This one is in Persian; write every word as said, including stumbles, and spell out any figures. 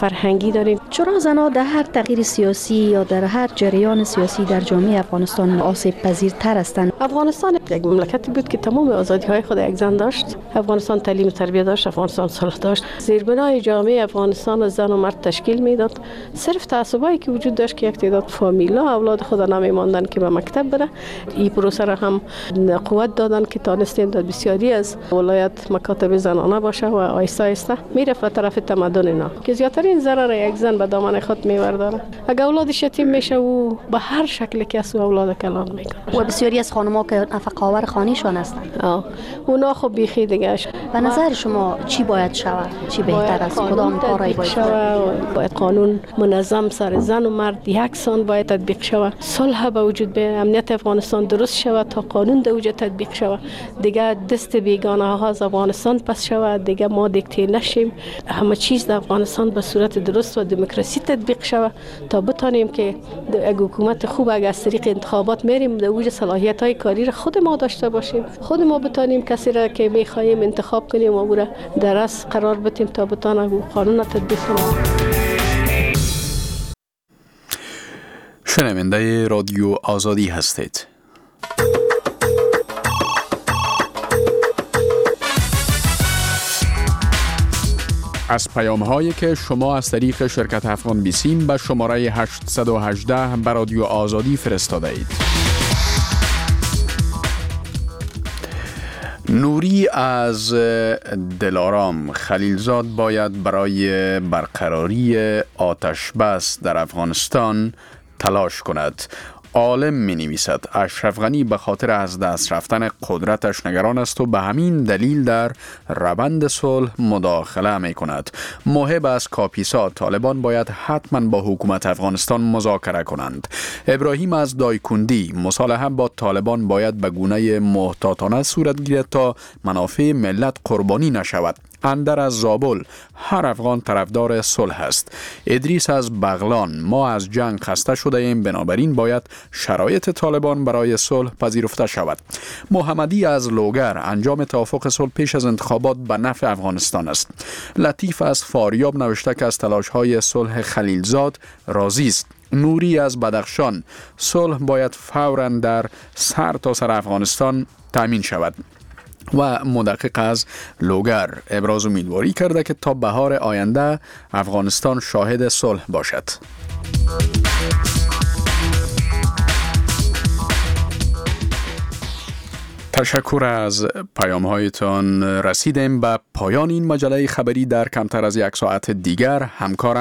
فرهنگی داریم. چرا زنها در هر تغییر سیاسی یا در هر جریان سیاسی در جامعه افغانستان آسیب پذیرتر هستند؟ افغانستان یک مملکتی بود که تمام آزادی های خود یک زن داشت. افغانستان تعلیم و تربیت داشت، افغانستان صلح داشت. زیربنای جامعه افغانستان از زن و مرد تشکیل میداد. صرف تعصبایی که وجود داشت که یک تعداد فامیلا اولاد خود نمی‌ماندن که به مکتب بره. این پروسه را هم قوت دادن که تانستیم در بسیاری از ولایت مکاتب زنانه باشه و آیسته آیسته میرفت به طرف تمدن اینا که زیاترین ضرر یک زن به دامن خود میورداره. اگه اولادش یتیم میشه و به هر شکلی که از اولاد کلان میکنه. و بسیاری از خانم‌ها که نفقه آور خانه‌شان هستند. آه اونا خب بیخی دیگه. به نظر شما چی باید شود؟ چی بهتر است؟ کدام کاری باید شود؟ باید قانون منظم سر زن و مرد یکسان باید تطبیق شود. صلح به وجود بیاید. امنیت افغانستان درست شود تا قانون در وجود تطبیق شود. دیگه دست بیگانه ها از افغانستان پس شود. دیگه ما دیکته نشیم. همه چیز در افغانستان به صورت درست و دموکراسی تطبیق شود تا بتانیم که اگه حکومت خوب اگه از طریق انتخابات میریم در وجود صلاحیت های کاری را خود ما داشته باشیم. خود ما بتانیم کسی را که میخواهیم انتخاب کنیم و او را در اصل قرار بدیم تا بتانه قانون را تطبیق کنیم. شنونده رادیو آزادی هستید. از پیام هایی که شما از طریق شرکت افغان بیسیم به شماره هشت یک هشت به رادیو آزادی فرستاده اید. نوری از دلارام: خلیلزاد باید برای برقراری آتش بس در افغانستان تلاش کند. عالم می نویسد اشرف غنی به خاطر از دست رفتن قدرتش نگران است و به همین دلیل در روند صلح مداخله می کند. محب از کاپیسا: طالبان باید حتما با حکومت افغانستان مذاکره کنند. ابراهیم از دایکندی: مصالحه با طالبان باید به گونه محتاطانه صورت گیرد تا منافع ملت قربانی نشود. اندر از زابل: هر افغان طرفدار صلح است. ادریس از بغلان: ما از جنگ خسته شده ایم، بنابراین باید شرایط طالبان برای صلح پذیرفته شود. محمدی از لوگر: انجام توافق صلح پیش از انتخابات به نفع افغانستان است. لطیف از فاریاب نوشته که از تلاش‌های صلح خلیلزاد راضی است. نوری از بدخشان: صلح باید فوراً در سر تا سر افغانستان تامین شود. و مدقق از لوگر ابراز امیدواری کرده که تا بهار آینده افغانستان شاهد صلح باشد. تشکر از پیام هایتان. رسیدیم به پایان این مجله خبری. در کمتر از یک ساعت دیگر همکار